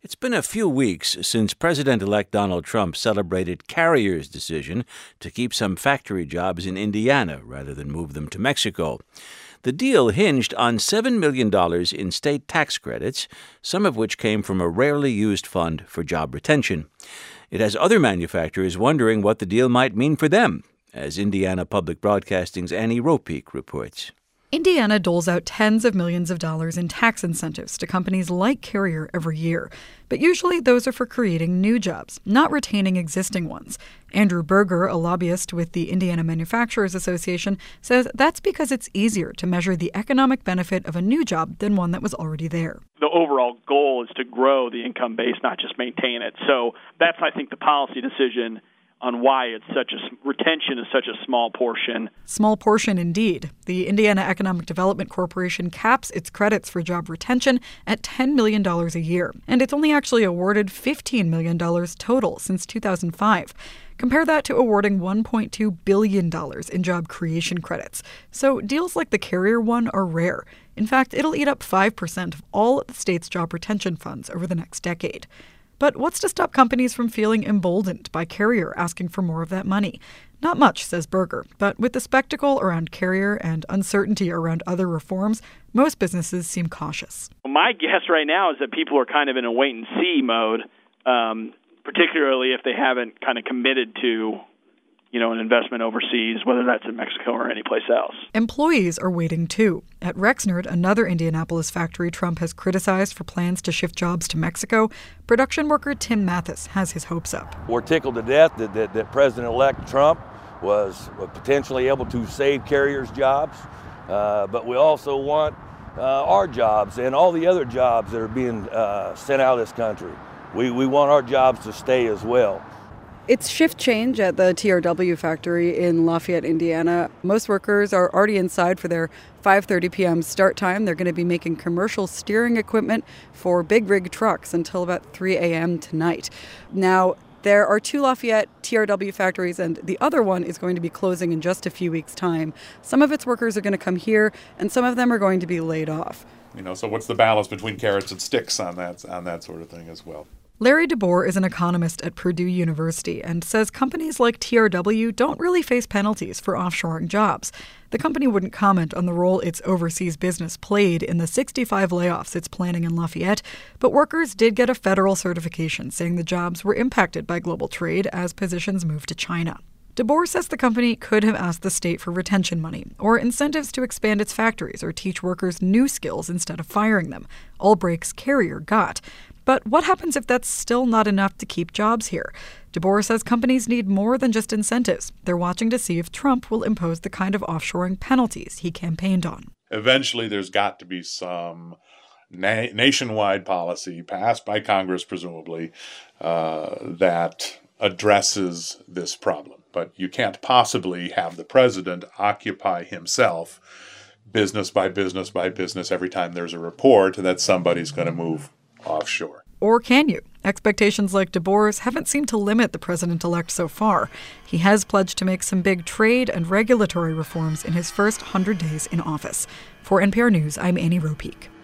It's been a few weeks since President-elect Donald Trump celebrated Carrier's decision to keep some factory jobs in Indiana rather than move them to Mexico. The deal hinged on $7 million in state tax credits, some of which came from a rarely used fund for job retention. It has other manufacturers wondering what the deal might mean for them, as Indiana Public Broadcasting's Annie Ropeek reports. Indiana doles out tens of millions of dollars in tax incentives to companies like Carrier every year. But usually those are for creating new jobs, not retaining existing ones. Andrew Berger, a lobbyist with the Indiana Manufacturers Association, says that's because it's easier to measure the economic benefit of a new job than one that was already there. The overall goal is to grow the income base, not just maintain it. So that's, I think, the policy decision on why retention is such a small portion. Small portion indeed. The Indiana Economic Development Corporation caps its credits for job retention at $10 million a year, and it's only actually awarded $15 million total since 2005. Compare that to awarding $1.2 billion in job creation credits. So deals like the Carrier one are rare. In fact, it'll eat up 5% of all of the state's job retention funds over the next decade. But what's to stop companies from feeling emboldened by Carrier asking for more of that money? Not much, says Berger, but with the spectacle around Carrier and uncertainty around other reforms, most businesses seem cautious. My guess right now is that people are kind of in a wait-and-see mode, particularly if they haven't kind of committed to an investment overseas, whether that's in Mexico or anyplace else. Employees are waiting too. At Rexnord, another Indianapolis factory Trump has criticized for plans to shift jobs to Mexico, production worker Tim Mathis has his hopes up. We're tickled to death that President-elect Trump was potentially able to save Carrier's jobs, but we also want our jobs and all the other jobs that are being sent out of this country. We want our jobs to stay as well. It's shift change at the TRW factory in Lafayette, Indiana. Most workers are already inside for their 5:30 p.m. start time. They're going to be making commercial steering equipment for big rig trucks until about 3 a.m. tonight. Now, there are two Lafayette TRW factories, and the other one is going to be closing in just a few weeks' time. Some of its workers are going to come here, and some of them are going to be laid off. So what's the balance between carrots and sticks on that sort of thing as well? Larry DeBoer is an economist at Purdue University and says companies like TRW don't really face penalties for offshoring jobs. The company wouldn't comment on the role its overseas business played in the 65 layoffs it's planning in Lafayette, but workers did get a federal certification saying the jobs were impacted by global trade as positions moved to China. DeBoer says the company could have asked the state for retention money or incentives to expand its factories or teach workers new skills instead of firing them. All breaks Carrier got. But what happens if that's still not enough to keep jobs here? DeBoer says companies need more than just incentives. They're watching to see if Trump will impose the kind of offshoring penalties he campaigned on. Eventually, there's got to be some nationwide policy passed by Congress, presumably, that addresses this problem. But you can't possibly have the president occupy himself business by business by business every time there's a report that somebody's going to move offshore. Or can you? Expectations like DeBoer's haven't seemed to limit the president-elect so far. He has pledged to make some big trade and regulatory reforms in his first 100 days in office. For NPR News, I'm Annie Ropeek.